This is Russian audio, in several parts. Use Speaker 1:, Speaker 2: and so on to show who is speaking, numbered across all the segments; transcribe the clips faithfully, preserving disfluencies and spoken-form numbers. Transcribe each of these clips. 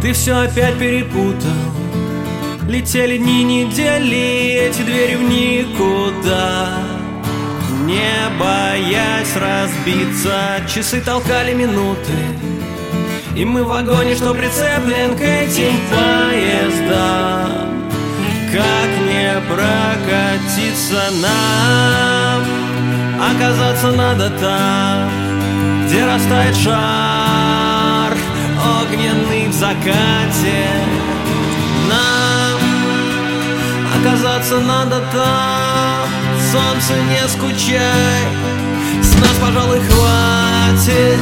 Speaker 1: Ты все опять перепутал. Летели дни, недели, эти двери в никуда. Не боясь разбиться, часы толкали минуты, и мы в вагоне, что прицеплен к этим поездам. Как не прокатиться нам? Оказаться надо там, где растает шар огненный в закате. Нам оказаться надо там. Солнце, не скучай, с нас, пожалуй, хватит.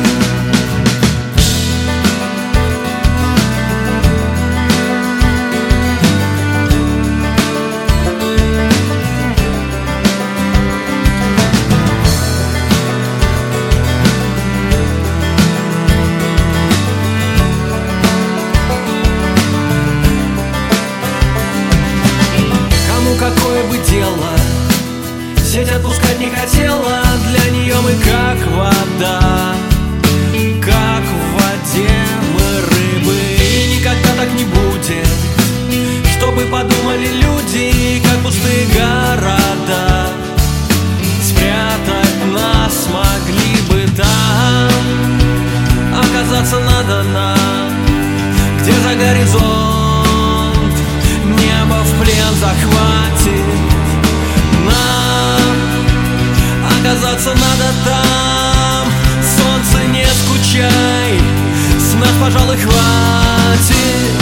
Speaker 1: Какое бы дело, сеть отпускать не хотела. Для нее мы как вода, как в воде мы рыбы. И никогда так не будет, чтобы подумали люди, как пустые города. Спрятать нас могли бы там. Оказаться надо нам, где за горизонт небо в плен захватит. Нам оказаться надо там. Солнце, не скучай, с нас, пожалуй, хватит.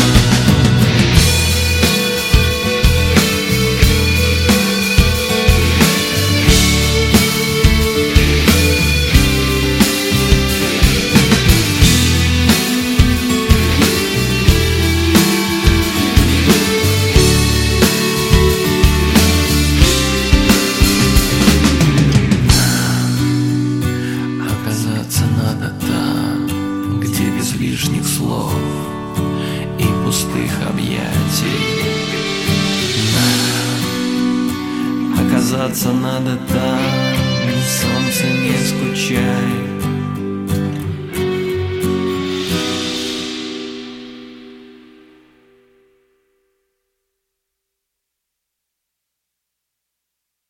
Speaker 1: Лишних слов и пустых объятий. Нам оказаться надо там. Солнце, не скучай,